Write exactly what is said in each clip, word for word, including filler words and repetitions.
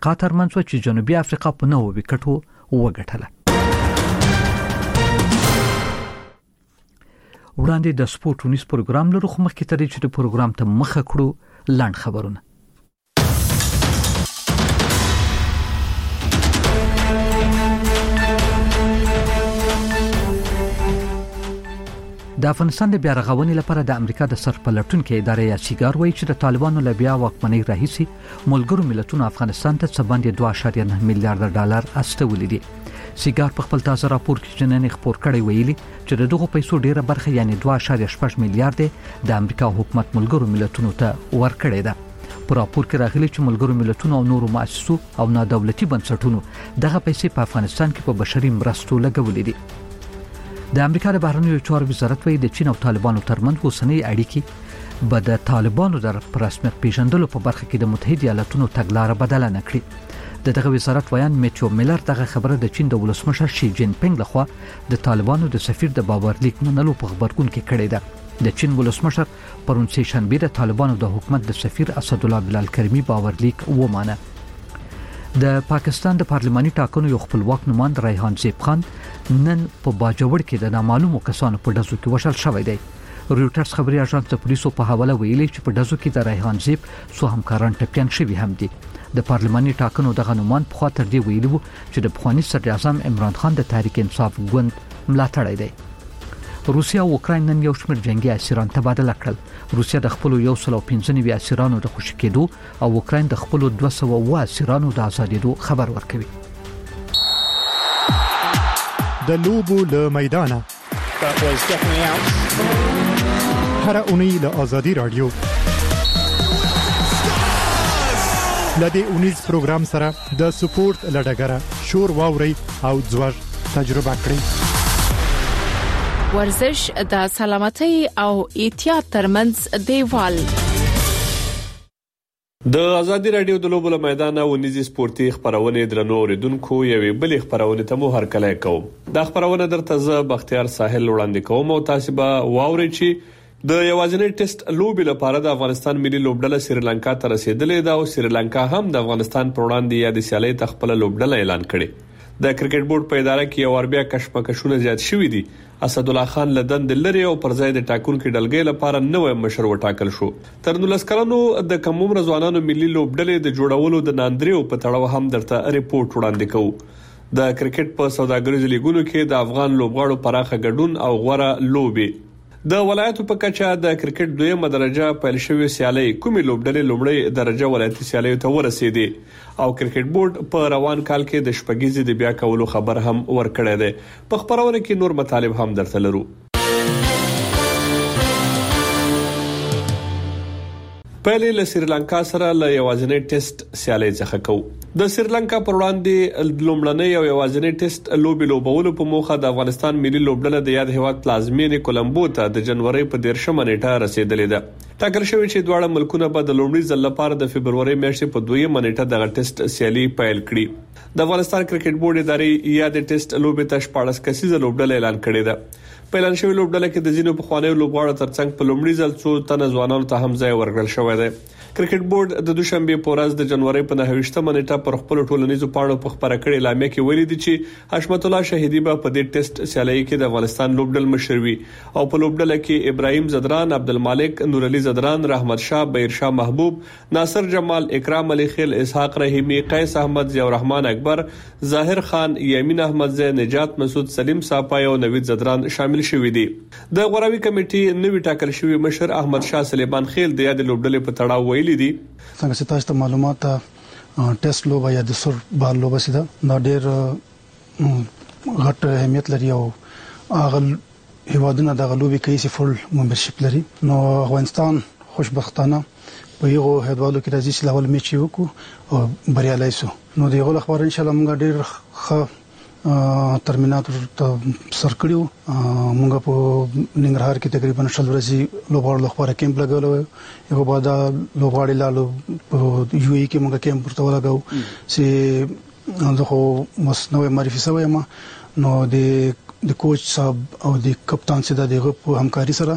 افریقا ترمنځ چې جنوبي افریقا په نوو وکټو وګټله. وړاندې د سپورت ونیس پروګرام لرو، خو مخکې ترې چې د پروګرام ته مخه کړو لاند خبرونه. د افغانستان د بیا رغونې لپاره د امریکا د سرپلټونکو ادارې یا سیګار وایي چې د طالبانو له بیا واکمنۍ راهیسې ملګرو ملتونو افغانستان ته څه باندې دوه اعشاریه نه میلیارډ ډالر استولي دي. سیګار په خپل تازه راپور کې جنن خبر کړی ویلي چې دغه پیسو ډیره برخه یعنی دوه اعشاریه شپږ میلیارډ د امریکا حکومت ملګرو ملتونو ته ورکړی ده. په راپور کې راغلي چې ملګرو ملتونو او نورو مؤسسو او نادولتي بنسټونو دغه پیسې په افغانستان کې په بشري مرستو لګولې دي. د امریکا د بهرنیو چارو وزارت وایي د چین او طالبانو ترمنځ اوسنۍ اړیکې به د طالبانو د رسمیت پیژندلو په برخه کې د متحده ایالاتونو تګلارې بدله نه کړي. د دغه وزارت ویان میټیو میلر دغه خبره د چین د ولسمشر شي جین پینګ لخوا د طالبانو د سفیر د باورلیک منلو په خبرګون کې کړی ده. د چین ولسمشر پرون سه شنبه د طالبانو د حکومت د سفیر اسد الله بلال کریمی باورلیک ومانه. د پاکستان د پارلماني ټاکنو یو خپلواک نمائند ریحان زیب خان نن په باجوړ کې د نامعلومو کسانو په ډزو کې وشل شوی دی. رويټرز خبري اژانس د پولیسو په حواله ویلي چې په ډزو کې د ریحان زیب څو همکاران ټپيان شوي هم دي. د پارلماني ټاکنو دغه نمائند په خاطر دی ویلي وو چې د افغاني صدر اعظم عمران خان د تحریک انصاف ګوند ملاتړی دی. روسیا او اوکراین نن یو شمېر جنگي اسیران تبادله کړل. روسیا د خپل یو سل او پنځه نوي اسیرانو د خوشی کېدو او اوکراین د خپل دوه سوه اووه اسیرانو د آزادېدو خبر ورکوي. د لوبو له میدانه هر اونۍ له آزادي رادیو لدې اونیز پروګرام سره د سپورت لډګره شور واوري او ځوړ تجربه کړئ. ورزش د سلامتۍ او احتیاط ترمنځ دیوال. د آزادي رادیو د لوبو له میدانه ونیزي سپورتي خبرونه درنو اوریدونکو یوې بلې خبرونه ته مو هرکلی کوم. دا خبرونه درته زه بختیار ساحل وړاندې کوم او تاسو به واورئ چې د یوازینی ټیسټ لوبي لپاره د افغانستان ملي لوبډله سریلانکا ته رسیدلې ده او سریلانکا هم د افغانستان پر وړاندې یاد سیالي تخپل لوبډله اعلان کړي. د کرکټ بورډ په اداره کې یو اربیا کشمکشونه زیات شوې دي. اسد الله خان لدن د لری او پر ځای د ټاکونکو ډلګۍ لپاره نوې مشر وټاکل شو. تر نولس کلنو د کموم رضوانانو ملي لوبډلې د جوړولو د ناندریو په تړاو هم درته ریپورت وړاندې کوو. د کرکټ په سوداګریزو لیګونو کې د افغان لوبغاړو پراخه ګډون او غوړه لوبي. د ولایتو په کچه د کرکټ دویمه درجه پیل شوې سیالي کومې لوبډلې لومړی درجه ولایتي سیالي ته ورسېدې او کرکټ بورډ په روان کال کې د شپږیزې د بیا کولو خبر هم ورکړی دی. په خبرونه کې نور مطالب هم درته لرو. پهلې له سریلانکا سره له یوازینی ټیسټ سیالي څخه کو. د سریلانکا پر وړاندې لومړنۍ او یوازینی ټیسټ لوبي لوبولو په موخه د افغانستان ملي لوبډله د یاد هیواد پلازمینې کولمبو ته د جنوري په دیرشمه نیټه رسیدلې ده. ټاکل شوی چې دواړه ملکونه به د لومړي ځل لپاره د فبرवरी میاشتې په دویمه نیټه د ټیسټ سیالي پیل کړي. د افغانستان کرکټ بورډ ادارې یاد ټیسټ لوبي ته شپږ کسیزه لوبډله اعلان کړې ده. په اعلان شوی لوبډله کې د ځینو پخوانیو لوبغاړو ترڅنګ په لومړي ځل څو تنه ځوانانو ته هم ځای ورکړل شوی دی. کرکټ بورډ د دوشنبه په ورځ د جنوري په نهه نیټه پر خپل ټولنیزو پاڼو په خبره کړې اعلامیه کې ویلي دي چې حشمت الله شهیدی به په دې ټیسټ سیالي کې د افغانستان لوبډل مشر وي او په لوبډله کې ابراهیم زدران، عبدالمالک، نور علي زدران، رحمت شاه، بهیر شاه محبوب، ناصر جمال، اکرام علي خیل، اسحاق رحیمی، قیس احمد، ضیاء الرحمن اکبر، ظاهر خان، یمین احمد زی، نجات مسعود، سلیم صافای او نوید زدران شامل شوي دي. د غوراوي کمیټې نوی ټاکل شوی مشر احمد شاه سلیمان خیل د یاد لوبډلې په تړاو ویلي دي څنګه چې تاسو ته معلومات ټیسټ لوبه یا د سر بال لوبه سي دا ډېر غټ اهمیت لري او هغه هیوادونه د غلوبي کیسې فل ممبرشپ لري. نو افغانستان خوشبختانه په یو هیوادو کې راځي چې لاول میچ وکړو او بریالي شو. نو دغه خبر ان شاء الله موږ ډېر ښه ترمیناتور ته سر کړیو. موږ په ننګرهار کې تقریبا شل ورځې لوبغاړو لپاره کیمپ لګول یو بعد لوبغاړي لالو په یو ای کې موږ کیمپ ورته لګاو چې زه خو مسنوي معرفي شوی ما نو د د کوچ صاحب او د کپتان سره دغه په همکاري سره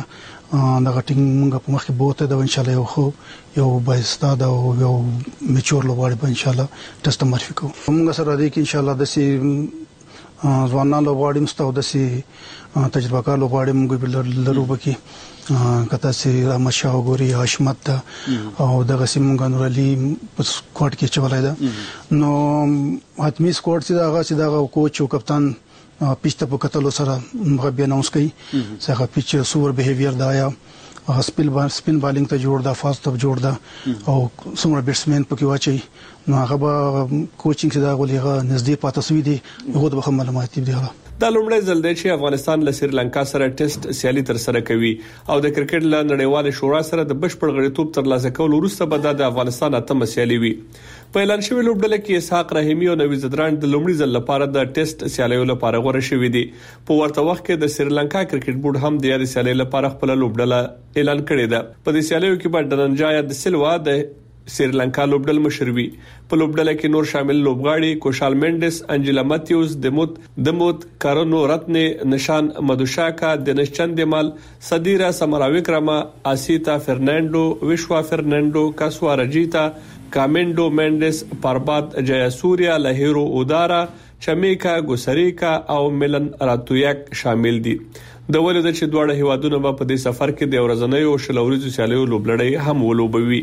د غټینګ موږ په مخ کې بوته د ان شاء الله یو خو یو بایستا دا یو میچور لوبغاړي په ان شاء الله ټیسټ معرفي کوو. موږ سره دی کې ان شاء الله د سي ځوانان لوبغاړي مستو د سي تجربه کار لوبغاړي موږ لرو بکی کته سي رامشاه غوري حشمت او دغه سیمونګ نور علي په سکواډ کې چولای دا نو حتمی سکواډ سي دغه سي دغه کوچ او کپتان پیچ ته په کتلو سره مغبي اناونس کوي څنګه پیچ سور بیهیویر دا یا سپیل بال سپین بالینګ ته جوړ دا فاست ته جوړ دا او څومره بیټسمن پکې واچي نو هغه به کوچینګ سي دا غولېغه نږدې پاتې سوي دي هغه د معلومات دي. دا لومړی ځل دی چې افغانستان له سریلانکا سره ټیسټ سیالي تر سره کوي او د کرکټ له نړیوال شورا سره د بشپړ غړیتوب ترلاسه کول وروسته به د افغانستان اتمه سیالي وي. په اعلان شوی لوبډله کې اسحاق رحیمی او نویز ځدران د لومړي ځل لپاره د ټیسټ سیالیو لپاره غوړه شوې دي. په ورته وخت کې د سریلانکا کرکټ بورډ هم د یاد سیالي لپاره خپل لوبډله اعلان کړې ده. په دې سیالیو کې به ډننجایا د سلوا د سریلانکا لوبډل مشروي په لوبډله کې نور شامل لوبغاړي کوشال مینډس، انجلا ماتیوز، دموت دموت کارونو رتن، نشان مدوشاکا، دنش چندمال، صدیرا سمراویکرما، آسیتا فرناندو، وشوا فرناندو، کاسوا رجیتا، کامنډو مینډس، پربات جیاسوریا، لهیرو اودارا، چمیکا ګوسریکا او ملن راتویک شامل دي. د ولید چې دواړه هیوادونه په دې سفر کې د ورځنیو شلوريزو سیالیو لوبلړۍ هم ولوبوي.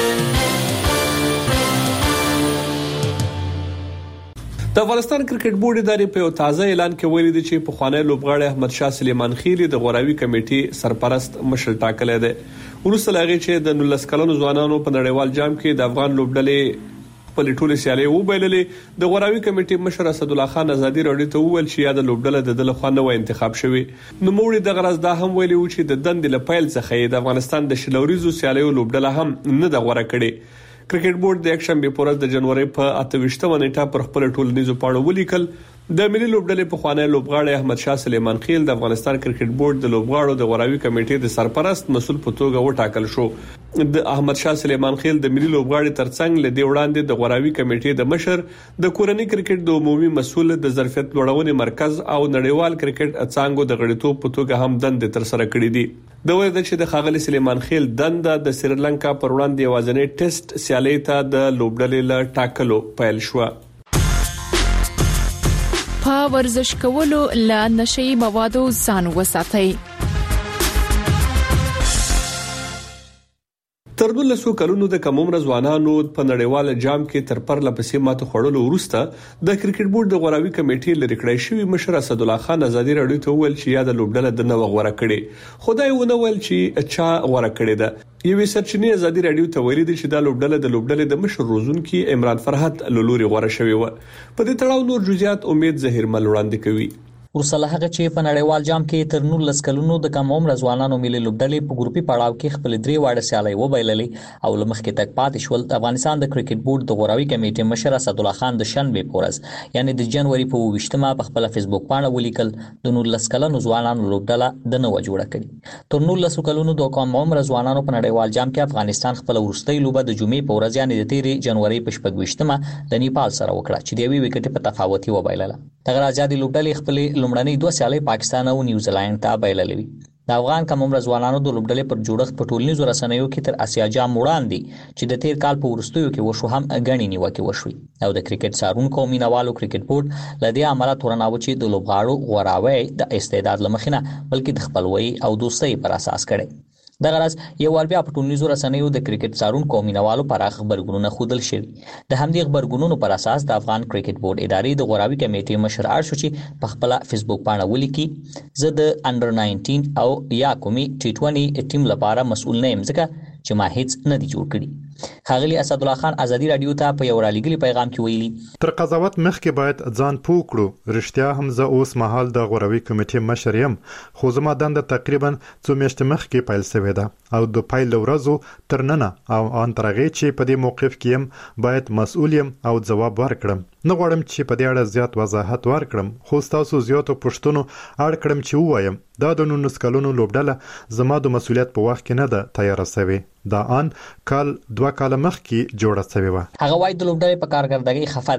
د افغانستان کرکټ بورډ ادارې په یو تازه اعلان کې ویلي دي چې په خوانی لوبغاړي احمد شاه سلیمان خیلی د غوراوي کمیټې سرپرست مشر ټاکلې ده. ورسره لغی چې د نولس کلنو ځوانانو په نړیوال جام کې د افغان لوبډلې په لټولې سیالي وبایللې. د غوراوي کمیټې مشر اسد الله خان ازادي راډیو ته وویل چې یاد لوبډله د دله خو نه و انتخاب شوی. نو موږ د غرض دا هم ویلي و چې د دند لپایل څخه د افغانستان د شلوريزو سیالیو لوبډله هم نه د غوړه کړي. کرکټ بورډ د یک شنبه پورز د جنوري په اته ویشتمه نیټه پر خپل ټولنیزو پاڼو ولیکل د ملي لوبډلې په خوانی لوبغاړي احمد شاه سلیمان خیل د افغانستان کرکټ بورډ د لوبغاړو د غوراوي کمیټې د سرپرست مسول په توګه وټاکل شو. د احمد شاه سلیمان خیل د ملي لوبغاړي ترڅنګ له دی وړاندې د غوراوي کمیټې د مشر، د کورنۍ کرکټ د عمومي مسول، د ظرفیت لوړونې مرکز او نړیوال کرکټ څنګه د غړیتوب په توګه هم دند تر سره کړې دي. د وایي چې د خاغلی سلیمان خیل دند د سریلانکا پر وړاندې یوازینی ټیسټ سیالي ته د لوبډلې له ټاکلو پیل شو. په ورزش کولو له نشي موادو ځان وساتئ. تر دولسو کلونو د کم عمر ځوانانو په نړیوال جام کې تر پرله پسې ماته خوړلو وروسته د کرکټ بورډ د غوراوي کمیټې لري کړی شوی مشر اسد الله خان ازادي راډیو ته ویل چې یاد لوبډله د نو غوړه کړي. خدای ونه ویل چې چا غوړه کړي ده. یوې سرچینې ازادي راډیو ته ویلي چې دا لوبډله د لوبډلې د مشر روزونکي عمران فرحت لولوري غوړه شوی و. په دې تړاو نور جزئیات امید زهیر مل وړاندې کوي. ورسره هغه چې په نړیوال جام کې تر نولس کلونو د کم عمر ځوانانو ملي لوبډلې په ګروپي پړاو کې خپل درې واړه سیالي وبایللې او لمخکې تک پاتې شول. افغانستان د کرکټ بورډ د غوراوي کمیټې مشر اسد الله خان د شنبه پورز یعنی د جنوري په ویشتمه په خپل فیسبوک باندې ولیکل د نولس کلونو ځوانانو لوبډله د نو جوړه کړي. تر نولس کلونو د کم عمر ځوانانو په نړیوال جام کې افغانستان خپل ورستۍ لوبه د جمعې په ورځ یعنی د تیرې جنوري په شپږ ویشتمه د نیپال سره وکړه چې د یوې وکټې په تفاوت وبایلله. دغه آزادي لوبډلې خپل لومړنۍ دوه سیالي پاکستان او نیوزیلند ته بایللې. د افغان کم عمر ځوانانو د لوبډلې پر جوړښت په ټولنیزو رسنیو کې تر اسیا جام وړاندې چې د تیر کال په ورستیو کې وشو هم غنی نیوکه وشوي او د کرکټ څارونکو مینوالو کرکټ بورډ لدی عمله تورناو چې د لوبغاړو غوراوي د استعداد لمخینه بلکې د خپلوي او دوستۍ پر اساس کړي. د غرض یو ور بیا په ټولنیزو رسنیو د کرکټ څارونکو مینوالو پر خبرګونونه خودل شوی. د همدې خبرګونونو پر اساس د افغان کرکټ بورډ ادارې د غوراوي کمیټې مشر ارشو چې په خپل فیسبوک باندې ولیکي زه د انډر ناینټین او یا کومي ټي ټوئنټي ټیم لپاره مسؤل نه یم ځکه چې ما هیڅ نه دي جوړ کړی. خاغلی اسد الله خان ازادي رادیو ته په یو رالګلی پیغام کې ویلي تر قضاوت مخکې باید ځان پوه کړو. رښتیا هم زه اوس مهال د غوراوي کمیټې مشر یم خو زما دنده تقریبا څو میاشتې مخکې پیل شوې ده او د پیل ورځو تر ننه او ان ترغه چې په دې موقف کې يم باید مسؤل یم او ځواب ورکړم. نه غواړم چې په دې اړه زیات وضاحت ورکړم خو تاسو زیاتو پښتنو اړ کړم چې وایم دا د نولس کلونو لوبډله زما د مسؤلیت په وخت کې نه ده تیار شوی. دا ان کال دوه کال مخکې جوړه شوی و. هغه وایي د لوبډلې په کارګردګۍ خفه دی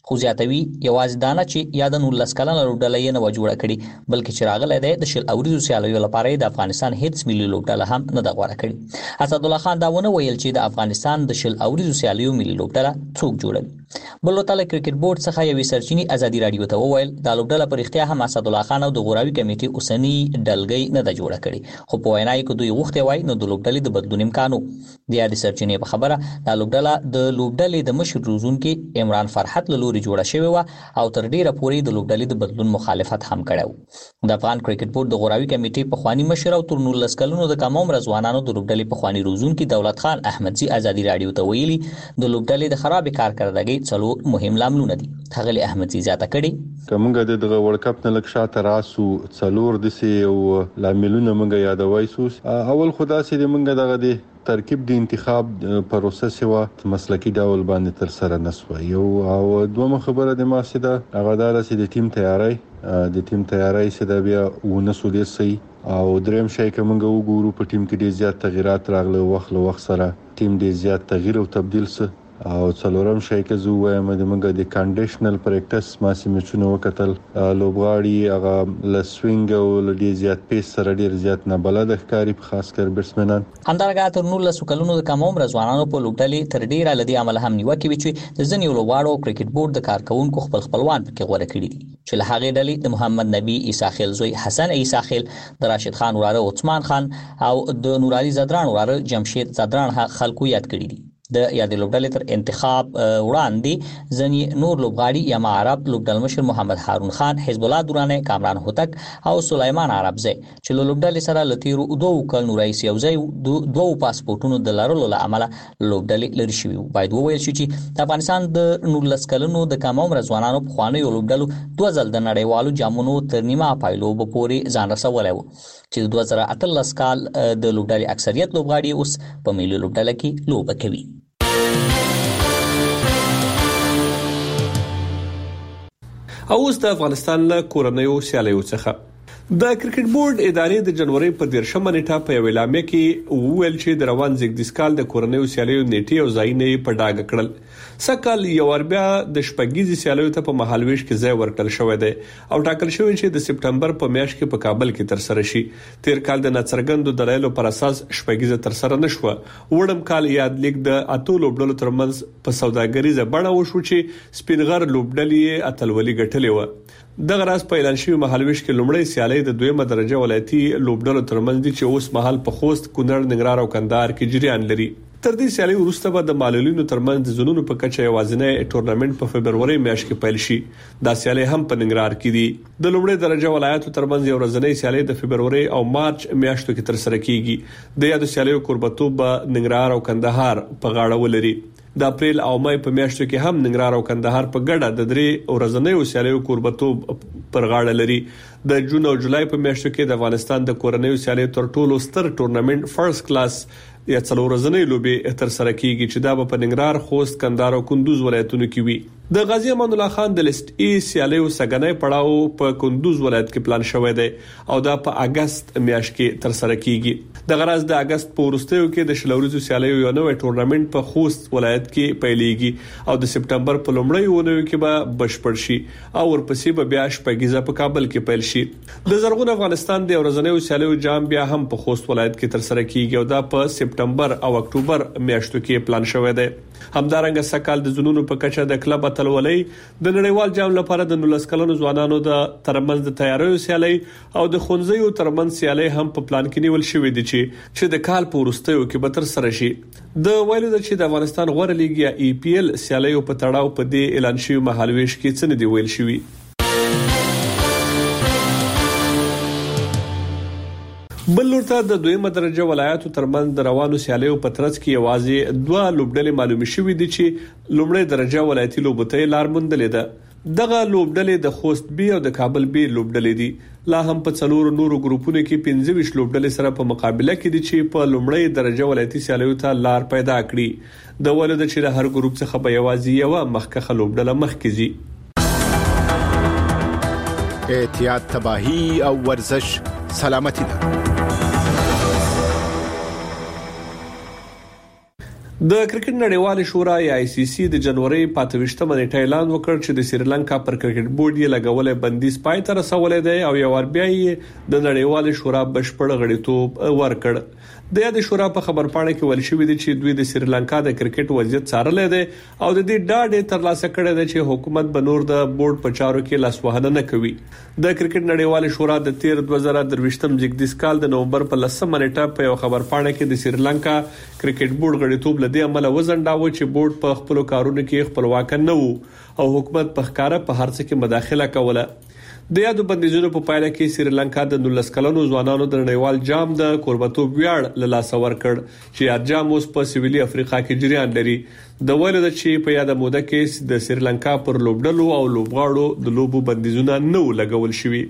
خو زیاتوي یوازې دانه چې یا د نولس کلنه لوبډله یې نه و جوړه کړې بلکې چې راغلی دی د شل اوریزو سیالیو لپاره د افغانستان هیڅ ملي لوبډله هم نه ده غوره کړې. اسد الله خان دا ونه ویل چې د افغانستان د شل اوریزو سیالیو ملي لوبډله څوک جوړوي. بل وتل کرکټ بورډ څخه یوې سرچینې ازادي رادیو ته وویل دا لوبډله پر اختیار هم اسد الله خان او د غوراوي کمیټې اوسنی ډلګۍ نه ده جوړه کړې خو په وینا یې دوی غوښتي وای نو د لوبډلې د بدلون امکانو د یاد سرچینې په خبره دا لوبډله د لوبډلې د مشر روزونکو عمران فرحت له لوري جوړه شوې و او تر ډیره پورې د لوبډلې د بدلون مخالفت هم کړو. د افغان کرکټ بورډ د غوراوي کمیټې په خواني مشر او تر نولس کلونو د کم عمر ځوانانو د لوبډلې په خواني روزونکو دولت خان احمدزي ازادي رادیو ته ویلي د لوبډلې د خراب کارکردګۍ څلور مهم لاملونه دي. هغه احمدزي زیاته کړي کومګه د ورلد کپ نه لک شاته راسو څلور د سي او لاملونه موږ یادوي سوس اول خدا سي د موږ دغه دی ترکیب د انتخاب پروسس و مسلکی ډول باندې تر سره نسو یو او دوه خبره د ماسده هغه دار سي د ټیم تیاری د ټیم تیاری سي د بیا ونسو د سي او دریم شي کومګه وګورو په ټیم کې ډیر زیات تغیرات راغله وخت له وخت سره ټیم ډیر زیات تغییر او تبديل سه او څلورم شي کې زو وایم د موږ د کنډیشنل پریکټس ما سیمچونو وکتل لوبغاړي هغه ل سوینګ او ل ډیر زیات پیس سره ډیر زیات نه بلد ښکاری په خاص کر بیټسمنان همدارګه تر نولس کلونو د کم عمر ځوانانو په لوبډلې تر ډیره لدی عمل هم نیوکه وی چې د ځنیو لوبغاړو کرکټ بورډ د کارکونکو خپل خپلوان پکې غوړه کړی دي چې له هغه ډلې د محمد نبی عیسی خیل زوی حسن عیسی خیل د راشد خان وراره عثمان خان او د نورالي زدران وراره جمشید زدران خلکو یاد کړی دي. د یادې لوبډلې تر انتخاب وړاندې ځنی نور لوبغاړي یا عرب لوبډل مشر محمد هارون خان حزب الله دورانه کامران هوتک او سليمان عربزی چې لوبډلې سره لتیرو دوه کلونو رئیس یوځای دوه پاسپورتونو د لارلو له عمله لوبډلې لري شوی باید وویل شي چې د افغانستان د نولس کلونو د کم عمر ځوانانو په خواني لوبډلو دوه ځل د نړیوالو جامونو تر نیمه پایلو په پورې ځان رسولی وو چې دوه زره اتلس کال د لوبډلې اکثریت لوبغاړي اوس په ملي لوبډله کې لوبه کوي. او اوس د افغانستان له کورنیو سیالیو څخه د کرکټ بورډ ادارې د جنوري په دیرشمه نیټه په اعلامیه کې وویل چې د روان زیږدیز کال د کورنیو سیالیو نیټې او ځایونه په ډاګه کړل. سکهال یو اربیا د شپږیزي سیالیو ته په مهالويش کې ځای ورکړل شوې ده او ټاکل شوی چې د سپټمبر په میاشت کې په کابل کې تر سره شي. تیر کال د نڅرګندو دلایلو پر اساس شپږیزه تر سره نشوه. وړم کال یاد لیک د اتو لوبډلو ترمنځ په سوداګریزه بڼه وشو چې سپینغر لوبډلې اتلولي ګټلې و. دغه راز په اعلان شوی مهالويش کې لومړی سیالي د دویمه درجه ولایتي لوبډلو ترمنځ دي چې اوس مهال په خوست، کونړ، ننګرهار او کندهار کې جریان لري. تر دې سیالي وروسته به د معلولینو ترمنځ د زونونو په کچه یوازینی ټورنمنت په فبرवरी میاشت کې پیل شي. دا سیالي هم په ننګرهار کې دي. د لومړی درجه ولایتو ترمنځ یو ورځنی سیالي د فبرवरी او مارچ میاشتو کې تر سره کیږي. د یادو سیالیو کوربتوب به ننګرهار او کندهار په غاړه ولري. د اپریل او مای په میاشتو کې هم ننګرهار او کندهار په ګډه د درې ورځنیو سیالیو کوربتوب پر غاړه لري. د جون او جولای په میاشتو کې د افغانستان د کورنیو سیالیو تر ټولو ستر ټورنمنت فرست کلاس یا څلور ورځنی لوبي تر سره کیږي چې دا په ننګرهار، خوست، کندهار او کندوز ولایتونو کې وي. د غازی امان الله خان د لیست ای سیالیو سګنۍ پړاو په کندوز ولایت کې پلان شوی دی او دا په اگست میاشت کې تر سره کیږي. د غرض د اگست په وروستیو کې د شلوريزو سیالیو یو نوې ټورنمنت په خوست ولایت کې پیلېږي او د سپټمبر په لومړۍ اونۍ کې به بشپړ شي او ورپسې به بیا شپږیزه په کابل کې پیل شي. د زرغون افغانستان د ورځنیو سیالیو جام بیا هم په خوست ولایت کې تر سره کیږي او دا په سپټمبر او اکتوبر میاشتو کې پلان شوی دی. همدارنګه سکهال د زونونو په کچه د کلب اتلولۍ د نړیوال جام لپاره د نولس کلنو ځوانانو د ترمنځ د تیاریو سیالي او د خونځیو ترمنځ سیالي هم په پلان کې نیول شوې دي چې چې د کال په وروستیو کې به تر سره شي. د ویلو د چې د افغانستان غوړه لیګ یا ای پی ایل سیالیو په تړاو په دې اعلان شوی مهالويش کې څه نه دی ویل شوی. بل لورته د دویمه درجه ولایتو ترمنځ د روانو سیالیو په ترڅ کې یوازې دوه لوبډلې معلومه شوې دي چې لومړی درجه ولایتي لوبته لار موندلې ده. دغه لوبډلې د خوست بي او د کابل بي لوبډلې دي. لا هم په څلور نورو ګروپونو کې پنځه ویشت لوبډلې سره په مقابله کې دي چې په لومړی درجه ولایتي سیالیو ته لار پیدا کړي. د ولود چې د هر ګروپ څخه به یوازې یو مخکخه لوبډله مخکې ځي. احتیاط، تباہی او ورزش سلامتی ده. د کرکټ نړیوال شورا یا آی سی سی د جنوري پاتويشتمه نیټه اعلان وکړ چې د سریلانکا پر کرکټ بورډ یې لګولې بندیز پای ته رسولې دی او یو ور بیا یې د نړیوال شورا بشپړ غړیتوب ورکړ. د یاد شورا په خبرپاڼه کې ویل شوی دی چې دوی د سریلانکا د کرکټ وضعیت څارلې دی او د دې ډاډ ترلاسه کړی دی چې حکومت به نور د بورډ په چارو کې لاسوهنه نه کوي. د کرکټ نړیوال شورا د تیر دوه زره درویشتم زیږدیز کال د نومبر په لسمه نیټه په یو خبرپاڼه کې د سریلانکا کرکټ بورډ غړیتوب لدې عمله وزنډاوه چې بورډ په خپل کارونو کې خپلواک نه وو او حکومت په ښکارا په هر څه کې مداخله کوله. د یادو بندیزونو په پایله کې سریلانکا د نولس کلنو ځوانانو د نړیوال جام د کوربتوب ویاړ له لاسه ورکړ چې یاد جام اوس په سویلي افریقا کې جریان لري. د ویل د چې په یاد موده کې د سریلانکا پر لوبډلو او لوبغاړو د لوبو بندیزونه نه لګول شوي.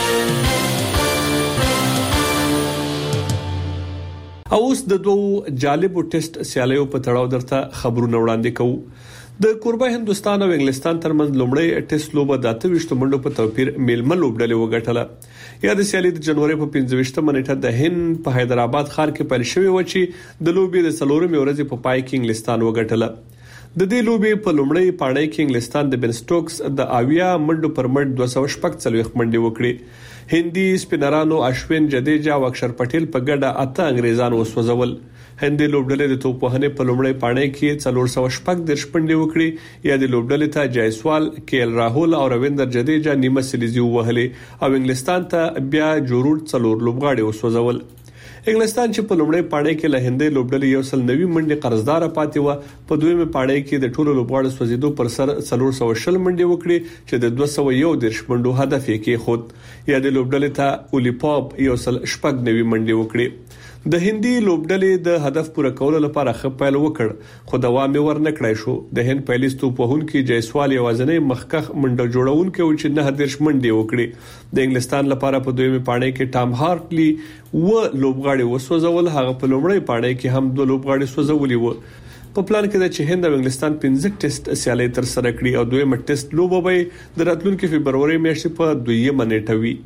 اوس د دوه جالبو ټیسټ سیالیو په تړاو درته خبرونه وړاندې کوو. د کوربه هندستان او انګلستان ترمنځ لومړی ټیسټ لوبه د اته ویشت منډو په توپیر میلمه لوبډلې وګټله. یا د سیالي د جنوري په پنځه ویشتمه نیټه د هند په حیدرآباد ښار کې پیل شوې و چې د لوبې د څلورمې ورځې په پای کې انګلستان وګټله. د دې لوبې په لومړی پاړۍ کې انګلستان د بن سټوکس د اویا منډو پر مټ دوه سوه شپږ څلوېښت منډې وکړې. هندي سپینرانو اشوین جدیجا او اکشر پټیل په ګډه اته انګریزان وسوځول. هندي لوبډلې د توپوهنې په لومړی پاړۍ کې څلور سوه شپږ دېرش منډې وکړې. یا د لوبډلې ته جایسوال، کیل راهول او رویندر جدیجا نیمه سلیزي وهلې او انګلستان ته بیا جوړ څلور لوبغاړي وسوځول. انګلستان چې په لومړی پاړۍ کې له هندي لوبډلې یو سل نوي منډې قرضدار پاتې و، په دویمه پاړۍ کې د ټولو لوبغاړو سوځیدو پر سر څلور سوه شل منډې وکړي چې د دوه سوه یو دېرش منډو هدف یې کېښود. یا د لوبډلې ته اولی پاپ یو سل شپږ نوي منډې وکړي. د هندي لوبډلې د هدف پوره کولو لپاره ښه پیل وکړ خو دوام یې ور نه کړای شو. د هند پیلیستو په هون کې جایسوال یوازنۍ مخکخ منډه جوړونکو چې نه دېرش منډې وکړي. د انګلستان لپاره په دویمه پاړۍ کې ټام هارټلی و لوبغاړي وسوځول، هغه په لومړی پاړۍ کې هم دوه لوبغاړي سوځولي و. په پلان کې د چې هند او انګلستان پنځه ټیسټ سیالي تر سره کړي او دویمه ټیسټ لوبه به د راتلونکي فبرवरी میاشتې په دویمه نیټه وي.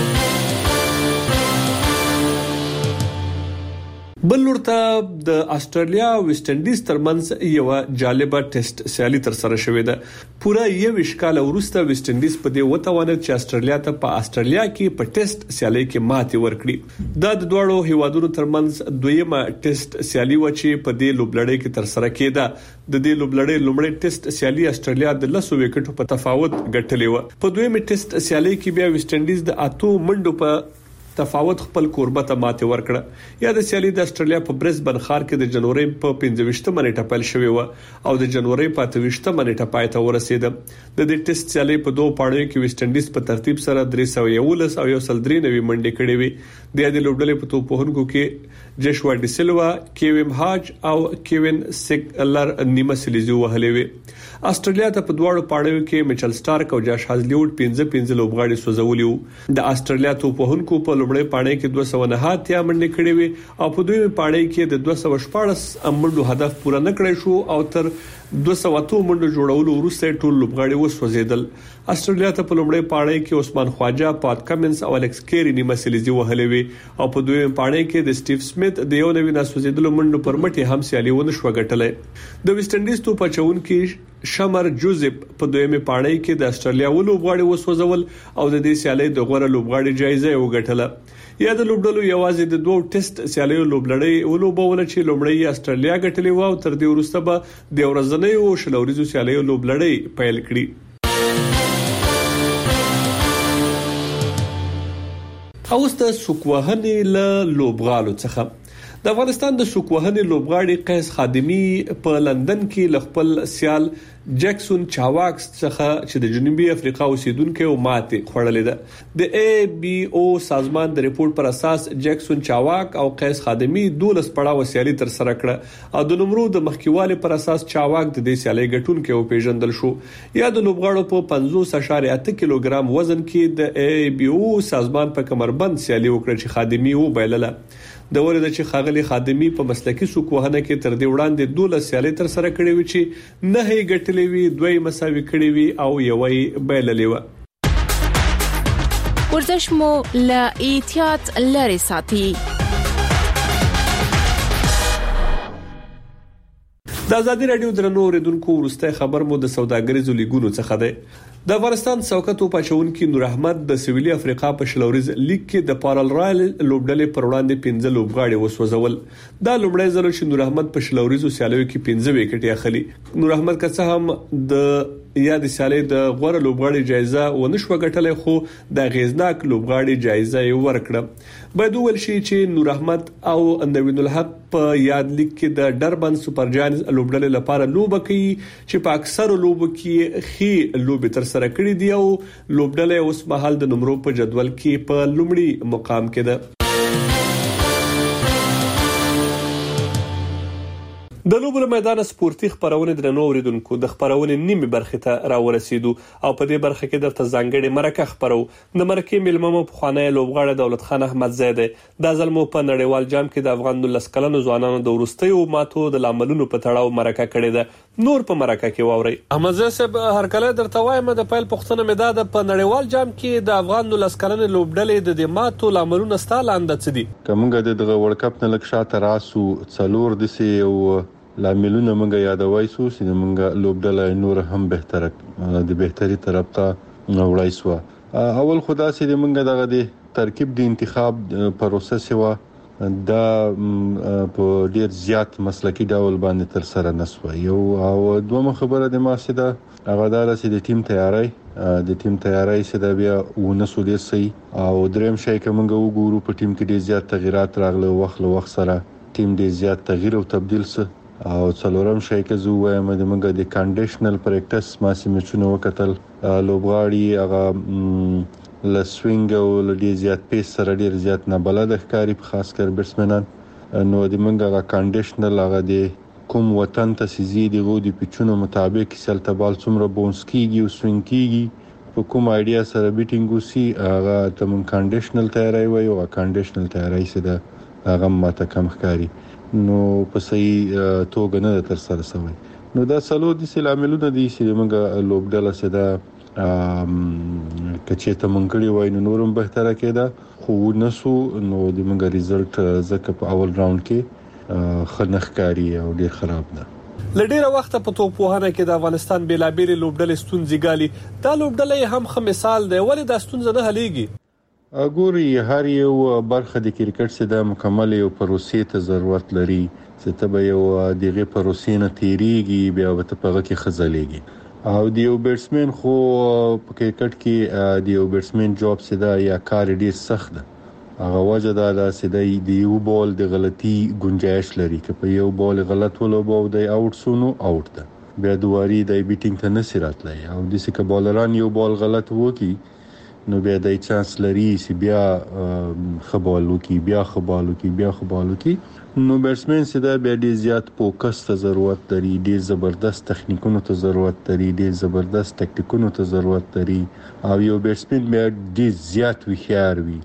بل ورته د استرالیا او ویسټ انډیز ترمنځ یو جالبه ټیسټ سیالي تر سره شوې ده. پوره یو وشکاله وروسته ویسټ انډیز په دې وتوانید چې استرالیا ته په استرالیا کې په ټیسټ سیالي کې ماتې ورکړي. دا د دوړو هیوادونو ترمنځ دویمه ټیسټ سیالي و چې په دې لوبلړۍ کې تر سره کېده. د دې لوبلړۍ لومړی ټیسټ سیالي استرالیا د لسو وکټو په تفاوت ګټلې و. په دویمه ټیسټ سیالي کې بیا ویسټ انډیز د اته منډو په تفاوت خپل کوربه ته ماته ورکړه. یا د سیالي د استرالیا په برزبن ښار کې د جنوري په پنځه ویشتمه نیټه پیل شوې و او د جنوري په اته ویشتمه نیټه پای ته ورسېده. د دې ټیسټ سیالي په دوه پاړیو کې ویسټ انډیز په ترتیب سره درې سوه یوولس او یو سل درې نوي منډې کړې وي. د دې لوبډلې په توپوهونکو کې جشوا ډي سیلوا، کیوین هاج او کیوین سیګلر نیمه سلیزي وهلې وي. استرالیا ته په دواړو پاړیو کې میچل سټارک او جاش هازلیوډ پنځه پنځه لوبغاړي سوځولي وو. د استرالیا توپوهونکو په لومړی پاړۍ کې دوه سوه نه اتیا منډې کړې وي او په دویمه پاړۍ کې د دوه سوه شپږ منډو هدف پوره نه کړی شو او تر دوه سوه اتو منډو جوړولو وروسته ټول لوبغاړي وسوځیدل. استرالیا ته په لومړی پاړۍ کې عثمان خواجه، پات کمنز او الکس کیری نیمه سلیزي وهلې وي او په دویمه پاړۍ کې د سټیو سمیت د یو نوي ناسوځیدلو منډو پر مټ هم سیالي ونه شو ګټلې. د ویسټ انډیز توپ اچونکي شمر جوزف په دویمه پاړۍ کې د استرالیا ولوبغاړي وسوځول او د دې سیالي د غوړه لوبغاړي جایزه وګټله. یا د لوبډلو یوازې د دوه ټیسټ سیالیو لوبلړۍ ولوبول چې لومړی استرالیا ګټلې و او تر دې وروسته به د ورځنۍ او شلوريزو سیالیو لوبلړۍ پیل کړي. اوس د سوکوهنې له لوبغالو څخه د افغانستان د سوکوهنې لوبغاړي قیس خادمی په لندن کې ل خپل سیال جیکسون چاواکس څخه چې د جنوبي افریقا اوسیدونکو ماته خوړلې ده. د ای بي او سازمان د ریپورت پر اساس جیکسون چاواک او قیس خادمی دولس پړاو سیالي تر سره کړه او د نمرو د مخکیواله پر اساس چاواک د دې سیالي ګټونکو پیژندل شو. یا د لوبغاړو په پنځوس اشاریه اته کیلوګرام وزن کې د ای بي او سازمان په کمربند سیالي وکړه چې خادمی و بایلله. د ورته چې خاغلی خادمی په مسلکی سوکوهنه کې تر دې وړاندې دولس سیالي تر سره کړې وي چې نه هي ګټلې وي، دوی مساوي کړې وي او یوې بایللې و. ورزش مو له احتیاط لري ساتي. د ازادي رادیو درنو اوریدونکو ورسته خبر مو د سوداګریزو لیګونو څخه ده. د افغانستان څوکتو پښونکي نور احمد د سویلي افریقا په شلوريز لیګ کې د پارل رایل لوبډلې پر وړاندې پنځه لوبغاړي وسوځول. دا لومړی ځل چې نور احمد په شلوريزو سیالیو کې پنځه وکټې اخلي. نور احمد که څه هم د یا د سیالي د غوړه لوبغاړي جایزه ونشو ګټلې خو د غیزناک لوبغاړي جایزه یې ورکړه. باید ول شي چې نور احمد او نوین الحق په یاد لیګ کې د ډربن سپر جاینز لوبډلې لپاره لوب کوي چې په اکثر لوب کې خي لوب تر سره کړې دي او لوبډلې اوس مهال د نمبر په جدول کې په لومړي مقام کې ده. د لوبو میدان سپورتي خبرونه درنو اوریدونکو د خبرونه نیمه برخه ته راورسېدو او په دې برخه کې درته ځانګړي مرکه خبرو. د مرکه ملممو په خانه لوبغاړي دولت خان احمد زیده د ځلمو په نړیوال جام کې د افغان دولس کلنو ځوانانو د ورستیو ماتو د لاملونو په تړاو مرکه کړې ده. نور په مرکه کې واوري. احمد زیده هر کله درته وایم د پیل پښتنه مداد په نړیوال جام کې د افغان دولس کلنو لوبډلې د دې ماتو لاملونو ستالاند څه دي؟ کومګه د ورلد کپ نه لک شاته راسو څلور د سي او لاملونه موږ یادوي سو چې موږ لوبډله نور هم بهتره د بهتري طرف ته وړای سو. اول خدا سي موږ دغه د ترکیب د انتخاب پروسس و دا په ډیر زیات مسلکی ډول باندې تر سره نسو. یو او دوه خبره د ما سي دا هغه دار سي د ټیم تیاری د ټیم تیاری سي دا بیا ونسو دي سي او دریم شي کومه وګورو په ټیم کې ډیر زیات تغیرات راغله وخت له وخت سره ټیم ډیر زیات تغییر او تبديل سه او څلورم شي کې زو وایم د موږ د کنډیشنل پریکټس ما سیمچونه وکتل لوبغاړي هغه ل سوینګ او ل ډیر زیات پیس سره ډیر زیات نه بلد ښکاری په خاص کر بیټسمنان نو د موږ هغه کنډیشنل هغه د کوم وطن ته سيزي دی غو د پیچونو مطابق سلته بال څومره بونس کیږي او سوینګ کیږي په کوم ایډیا سره بیټینګ وسی هغه ته موږ کنډیشنل تیاری وایو او کنډیشنل تیاری سره هغه ماته کم ښکاری نو په صحیح توګه نه تر سره شوی. نو دا سلو د سلاملونه دي چې موږ لوبډله سره کچې ته مونږ وای نو نورم بهتره کېده خو نسو نو د موږ ریزلټ زکه په اول راوند کې خنخکاری او ډیر خراب ده. لډیره وخت په توپوهنه کې د افغانستان بیلابېر لوبډلې ستونزې ګالي. دا لوبډلې هم خه مثال دی ولې د ستونزې نه حلېږي. ګوري هر یو برخه د کرکټ سره د مکمل یو پروسې ته ضرورت لري چې ته به یو دغه پروسې نه تیریږي بیا به ته پغه کې خزلېږي او د یو بیټسمن خو په کرکټ کې د یو بیټسمن جاب سره یا کار ډیر سخت ده. هغه وجه دا ده چې د یو بال د غلطي گنجائش لري که په یو بال غلط ولوبو د اوټ سونو اوټ ده بیا دواري د بیټینګ ته نه سراتلای او د سکه بالران یو بال غلط وکي نو بیا د چانس لري چې بیا خبالو کی بیا خبالو کی بیا خبالو کی نو بیټسمن سي دا بیا ډیر زیات فوکس ته ضرورت لري ډیر زبردست تخنیکونو ته ضرورت لري ډیر زبردست ټاکټیکونو ته ضرورت لري او یو بیټسمن بیا ډیر زیات وخیار وي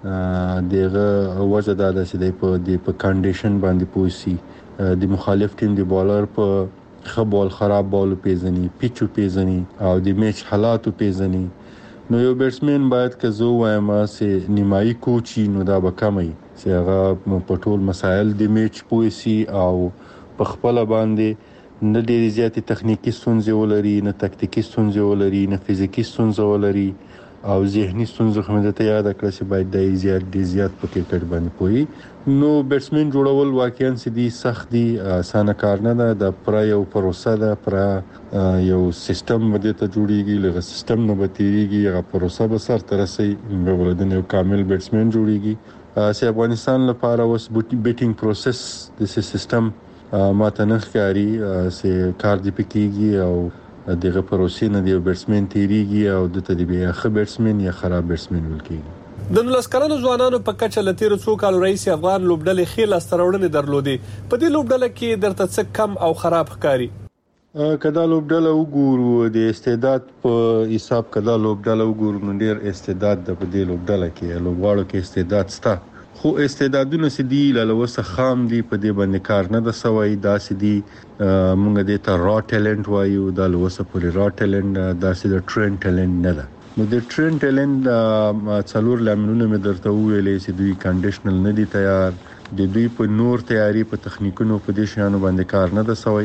دغه وجه دا ده چې په د په کنډیشن باندې پوسی د مخالف ټیم د بالر په خبال خراب بال پیژني پیچو پیژني او د میچ حالاتو پیژني نو یو بیټسمن باید که زه وایم چې نیمایي کوچي نو دا به کمي چې هغه په ټول مسایل د میچ پوسی او په خپل باندې نه ډېر زیات تخنیکی ستونزې ولري نه تکتیکی ستونزې ولري نه فزیکی ستونزې ولري او ذهني ستونزې هم د ته یاد کړئ چې باید د زیات ډیر زیات په کرکټ باندې پوي نو بیټسمن جوړول واقعا سدي سخت دي اسانه کار نه ده د پر یو پروسه ده پر یو سیستم باندې ته جوړیږي لږه سیستم نه بتیریږي هغه پروسه به سر تر رسي ولودن یو کامل بیټسمن جوړیږي چې افغانستان لپاره اوس بیټینګ پروسس د سیستم ماته نه ښکاري چې کار دی پکېږي او دغه پروسې نه دی بیټسمن تیریږي او د تدبیر ښه بیټسمن یا خراب بیټسمن ولکېږي. د نولس کلنو ځوانانو په کچه لتیر څو کال رئیس افغان لوبډلې خېل استراوړنې درلودې په دې لوبډله کې درته څه کم او خراب ښکاری. کدا لوبډله وګورو د استعداد په حساب کدا لوبډله وګورو نو ډیر استعداد د په دې لوبډله کې لوبغاړو کې استعداد ستا خو استعدادونه سدي لوسه خام دي په دې باندې کار نه د سوي دا سدي مونږ دې ته را ټیلنت وایو دا لوسه پوری را ټیلنت دا سدي ټرین ټیلنت نه ده نو د ټرین ټیلنت څلور لاملونه مې درته ویلې چې دوی کنډیشنل نه دي تیار د دوی په نور تیاری په تخنیکونو په دې شانو باندې کار نه د سوي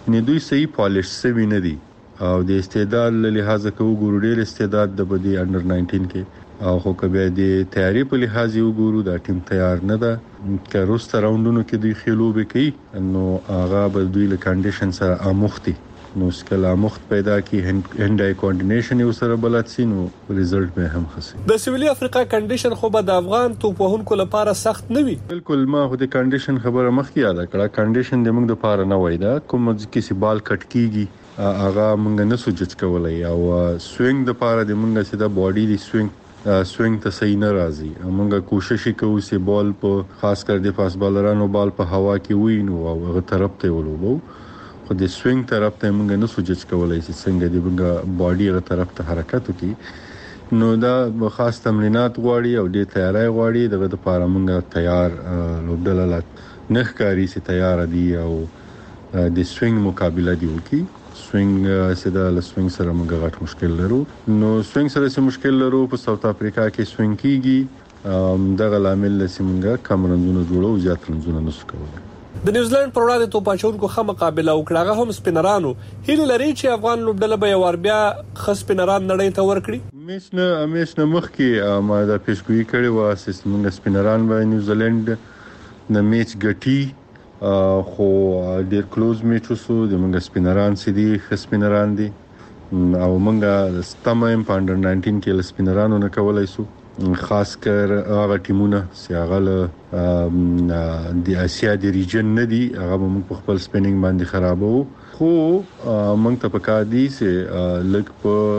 نه دوی صحیح پالیش سوي نه دي او د استعداد له لحاظ کوو ګورو ډېر استعداد د بدی انډر ناینټین کې او خو کبه د تیاری په لحاظ یو ګورو دا ټیم تیار نه ده که روسته راوندونو کې دوی خلوبه کوي نو هغه به دوی له کنډیشن سره اموختي نو سکلا مخت پیدا کی هند آی کوارډینیشن یو سره بلد سي نو ریزلټ به هم خسي د سویلي افریقا کنډیشن خو به د افغان توپوهونکو لپاره سخت نه وي بالکل ما خو د کنډیشن خبره مخکې یاد کړه کنډیشن د موږ لپاره نه وای دا کوم چې سی بال کټ کیږي هغه موږ نه سوچ کولای او سوینګ د لپاره د موږ سیده باډي دی سوینګ سوینګ ته صحیح نه راځي موږ کوشش کوو چې بال په خاص کر د فاست بالرانو بال په هوا کې وي نو هغه طرف ته ولوبو خو د سوینګ طرف ته موږ نه سوچ کولای چې څنګه د موږ باډي هغه طرف ته حرکت وکړي نو دا خاص تمرینات غواړي او د تیاری غواړي دغه لپاره موږ تیار لوبډل نه ښکاری چې تیار دي او د سوینګ مقابله دی وکړي سوینګ سیده له سوینګ سره موږ غټ مشکل لرو نو سوینګ سره څه مشکل لرو په ساوث افریقا کې سوینګ کیږي دغه لامل لسی موږ کم رنزونه جوړو زیات رنزونه نشو کولای د نیوزیلند پر وړاندې توپاچونکو خه مقابله وکړه هم سپینرانو هیله لري چې افغان لوبډله به یو ور بیا خص سپینران نړۍ ته ورکړي میش نه میش نه مخ کې ما دا پیشګوئی کړې و اساس موږ سپینران به نیوزیلند نه میچ ګټي خو ډیر کلوز میچ وسو د موږ سپینران سدي خص سپینران دي او موږ ستمه په انډر ناینټین کې سپینرانو نه کولای سو خاص کر هغه ټیمونه چې هغه د اسیا د ریجن نه دي هغه موږ په خپل سپینینګ باندې خرابو خو موږ ته پکا دي چې لګ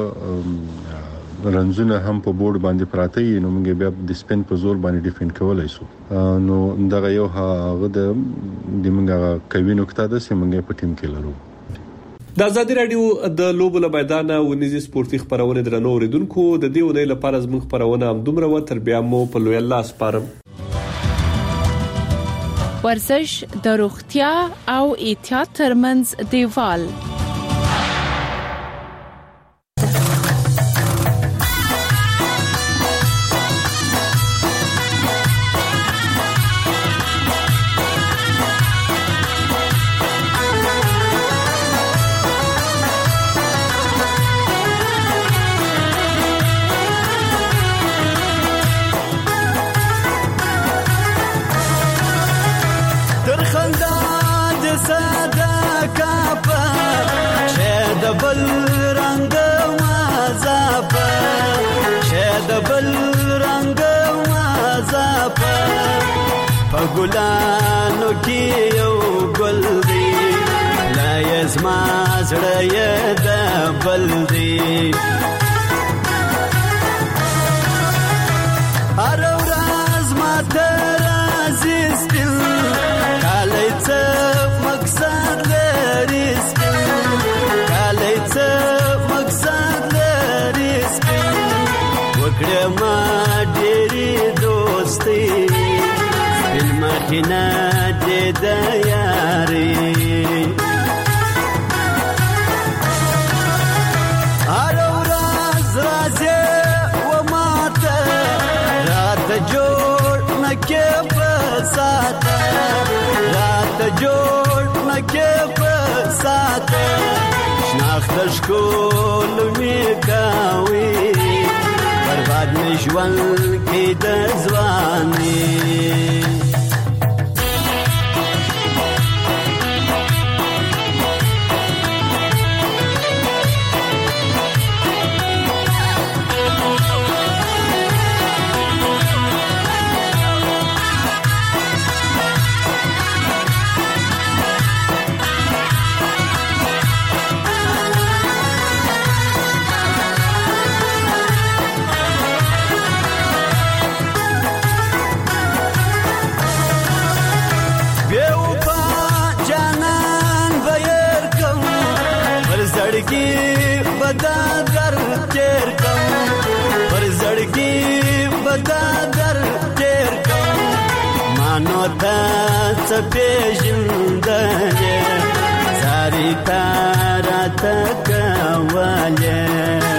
په رنزونه هم په بورډ باندې پراته وي نو موږ بیا د سپین په زور باندې ډیفند کولای شو نو دا یو هغه د موږ کوي نقطه ده چې موږ په ټیم کې لرو د ازادي رادیو د لوبو له میدانه ونیزي سپورتي خبرونه درنو اوریدونکو د دې ونې لپاره زموږ خبرونه هم دومره و تر بیا مو په لوی الله سپارم ورزش د روغتیا او احتیاط ترمنځ دیوال ګلانو کې یو ګل دی لا یزما زړه یې د بل دی هر ورځ ماته راځي سپین کالی څه مقصد لري سپین کالی څه مقصد لري سپین وکړه ما ډېرې دوستي مخنا دې د یاري هر ورځ راځي و ماته رات جوړ نکې په ساته رات جوړ نکې په ساته شناخت شکول می کاوي برباد می ژوند کې د ځواني بدادر تیر کم پر زړګي بدادر تیر کم مانو تا څپېژندلې ساري تارا تکواله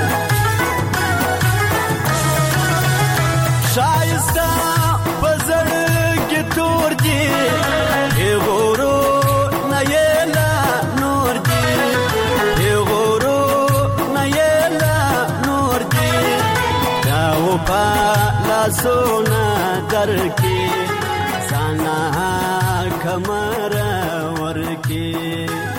شایسته په زړګي تور دي غورو نه یلا نور سونا درکې سانا کمر ورکې